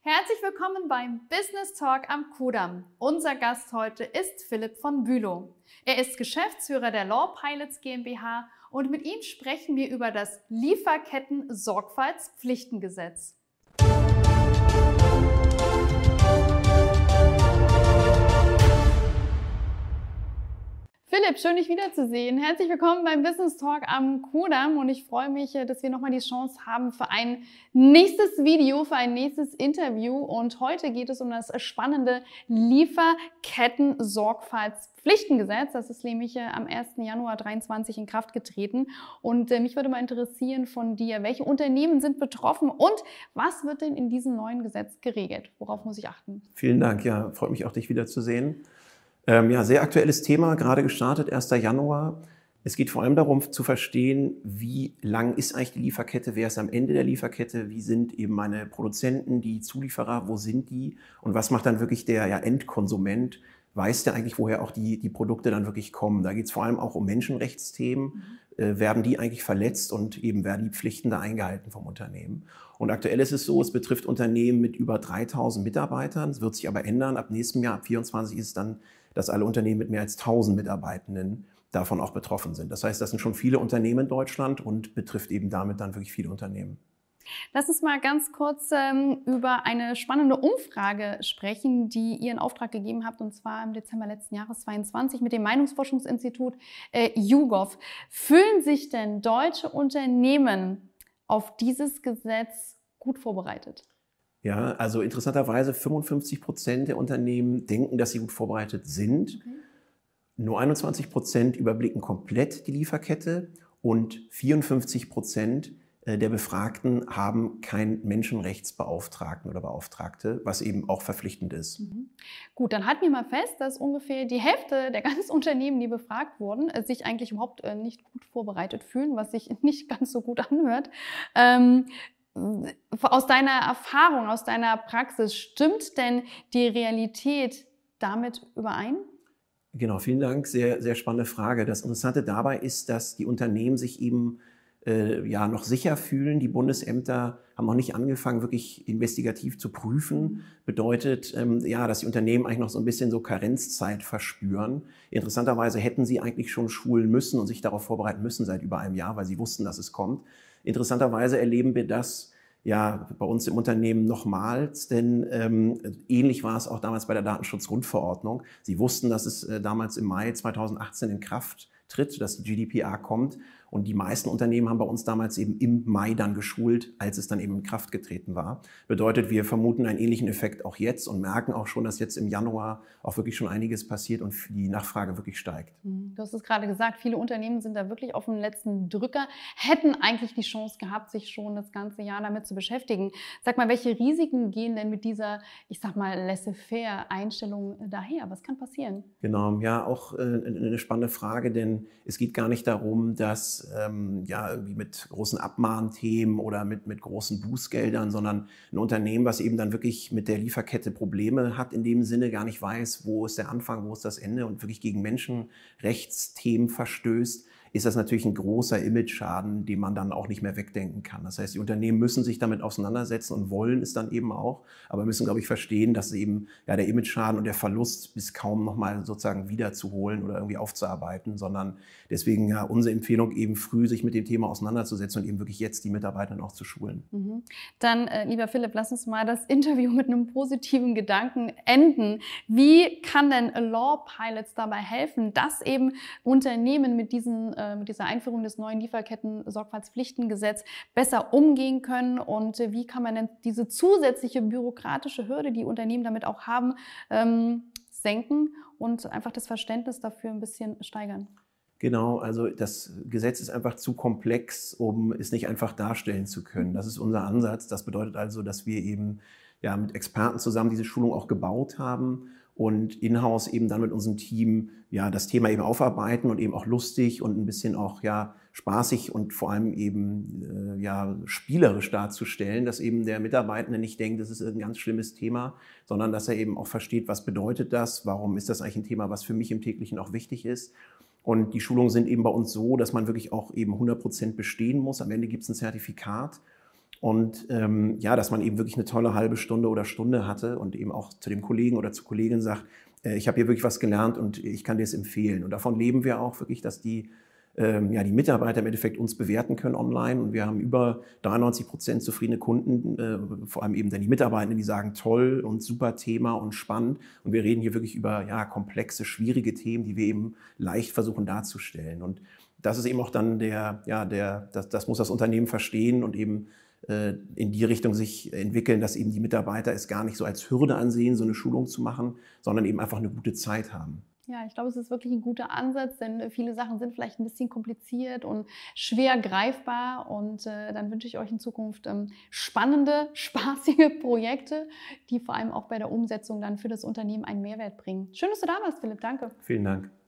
Herzlich willkommen beim Business Talk am Kudamm. Unser Gast heute ist Philipp von Bülow. Er ist Geschäftsführer der Law Pilots GmbH und mit ihm sprechen wir über das Lieferketten-Sorgfaltspflichtengesetz. Philipp, schön dich wiederzusehen. Herzlich willkommen beim Business Talk am Kudamm und ich freue mich, dass wir nochmal die Chance haben für ein nächstes Video, für ein nächstes Interview. Und heute geht es um das spannende Lieferketten-Sorgfaltspflichtengesetz. Das ist nämlich am 1. Januar 2023 in Kraft getreten. Und mich würde mal interessieren von dir, welche Unternehmen sind betroffen und was wird denn in diesem neuen Gesetz geregelt? Worauf muss ich achten? Vielen Dank, ja, freut mich auch, dich wiederzusehen. Ja, sehr aktuelles Thema, gerade gestartet, 1. Januar. Es geht vor allem darum zu verstehen, wie lang ist eigentlich die Lieferkette, wer ist am Ende der Lieferkette, wie sind eben meine Produzenten, die Zulieferer, wo sind die und was macht dann wirklich der Endkonsument, weiß der eigentlich, woher auch die Produkte dann wirklich kommen. Da geht es vor allem auch um Menschenrechtsthemen, werden die eigentlich verletzt und eben werden die Pflichten da eingehalten vom Unternehmen. Und aktuell ist es so, es betrifft Unternehmen mit über 3000 Mitarbeitern, es wird sich aber ändern, ab nächstem Jahr, ab 2024 ist es dann, dass alle Unternehmen mit mehr als 1000 Mitarbeitenden davon auch betroffen sind. Das heißt, das sind schon viele Unternehmen in Deutschland und betrifft eben damit dann wirklich viele Unternehmen. Lass uns mal ganz kurz über eine spannende Umfrage sprechen, die ihr in Auftrag gegeben habt, und zwar im Dezember letzten Jahres 2022 mit dem Meinungsforschungsinstitut YouGov. Fühlen sich denn deutsche Unternehmen auf dieses Gesetz gut vorbereitet? Ja, also interessanterweise 55% der Unternehmen denken, dass sie gut vorbereitet sind. Okay. Nur 21% überblicken komplett die Lieferkette und 54% der Befragten haben keinen Menschenrechtsbeauftragten oder Beauftragte, was eben auch verpflichtend ist. Mhm. Gut, dann halten wir mal fest, dass ungefähr die Hälfte der ganzen Unternehmen, die befragt wurden, sich eigentlich überhaupt nicht gut vorbereitet fühlen, was sich nicht ganz so gut anhört. Aus deiner Erfahrung, aus deiner Praxis, stimmt denn die Realität damit überein? Genau, vielen Dank. Sehr, sehr spannende Frage. Das Interessante dabei ist, dass die Unternehmen sich eben noch sicher fühlen. Die Bundesämter haben noch nicht angefangen, wirklich investigativ zu prüfen. Bedeutet, dass die Unternehmen eigentlich noch so ein bisschen so Karenzzeit verspüren. Interessanterweise hätten sie eigentlich schon schulen müssen und sich darauf vorbereiten müssen seit über einem Jahr, weil sie wussten, dass es kommt. Interessanterweise erleben wir das ja bei uns im Unternehmen nochmals, denn ähnlich war es auch damals bei der Datenschutzgrundverordnung. Sie wussten, dass es damals im Mai 2018 in Kraft tritt, dass die GDPR kommt. Und die meisten Unternehmen haben bei uns damals eben im Mai dann geschult, als es dann eben in Kraft getreten war. Bedeutet, wir vermuten einen ähnlichen Effekt auch jetzt und merken auch schon, dass jetzt im Januar auch wirklich schon einiges passiert und die Nachfrage wirklich steigt. Du hast es gerade gesagt, viele Unternehmen sind da wirklich auf dem letzten Drücker, hätten eigentlich die Chance gehabt, sich schon das ganze Jahr damit zu beschäftigen. Sag mal, welche Risiken gehen denn mit dieser, ich sag mal, laissez-faire-Einstellung daher? Was kann passieren? Genau, ja, auch eine spannende Frage, denn es geht gar nicht darum, dass irgendwie mit großen Abmahnthemen oder mit großen Bußgeldern, sondern ein Unternehmen, was eben dann wirklich mit der Lieferkette Probleme hat, in dem Sinne gar nicht weiß, wo ist der Anfang, wo ist das Ende und wirklich gegen Menschenrechtsthemen verstößt, ist das natürlich ein großer Image-Schaden, den man dann auch nicht mehr wegdenken kann. Das heißt, die Unternehmen müssen sich damit auseinandersetzen und wollen es dann eben auch, aber müssen, glaube ich, verstehen, dass eben der Image-Schaden und der Verlust bis kaum nochmal sozusagen wiederzuholen oder irgendwie aufzuarbeiten, sondern deswegen unsere Empfehlung eben früh sich mit dem Thema auseinanderzusetzen und eben wirklich jetzt die Mitarbeiter auch zu schulen. Mhm. Dann, lieber Philipp, lass uns mal das Interview mit einem positiven Gedanken enden. Wie kann denn Law Pilots dabei helfen, dass eben Unternehmen mit dieser Einführung des neuen Lieferketten-Sorgfaltspflichtengesetz besser umgehen können und wie kann man denn diese zusätzliche bürokratische Hürde, die Unternehmen damit auch haben, senken und einfach das Verständnis dafür ein bisschen steigern? Genau, also das Gesetz ist einfach zu komplex, um es nicht einfach darstellen zu können. Das ist unser Ansatz. Das bedeutet also, dass wir eben mit Experten zusammen diese Schulung auch gebaut haben und in-house eben dann mit unserem Team das Thema eben aufarbeiten und eben auch lustig und ein bisschen auch spaßig und vor allem eben spielerisch darzustellen, dass eben der Mitarbeitende nicht denkt, das ist ein ganz schlimmes Thema, sondern dass er eben auch versteht, was bedeutet das, warum ist das eigentlich ein Thema, was für mich im täglichen auch wichtig ist. Und die Schulungen sind eben bei uns so, dass man wirklich auch eben 100% bestehen muss. Am Ende gibt es ein Zertifikat. Und ja, dass man eben wirklich eine tolle halbe Stunde oder Stunde hatte und eben auch zu dem Kollegen oder zur Kollegin sagt, ich habe hier wirklich was gelernt und ich kann dir es empfehlen. Und davon leben wir auch wirklich, dass die Mitarbeiter im Endeffekt uns bewerten können online. Und wir haben über 93% zufriedene Kunden, vor allem eben dann die Mitarbeitenden, die sagen, toll und super Thema und spannend. Und wir reden hier wirklich über komplexe, schwierige Themen, die wir eben leicht versuchen darzustellen. Und das ist eben auch dann das muss das Unternehmen verstehen und eben in die Richtung sich entwickeln, dass eben die Mitarbeiter es gar nicht so als Hürde ansehen, so eine Schulung zu machen, sondern eben einfach eine gute Zeit haben. Ja, ich glaube, es ist wirklich ein guter Ansatz, denn viele Sachen sind vielleicht ein bisschen kompliziert und schwer greifbar. Und dann wünsche ich euch in Zukunft spannende, spaßige Projekte, die vor allem auch bei der Umsetzung dann für das Unternehmen einen Mehrwert bringen. Schön, dass du da warst, Philipp. Danke. Vielen Dank.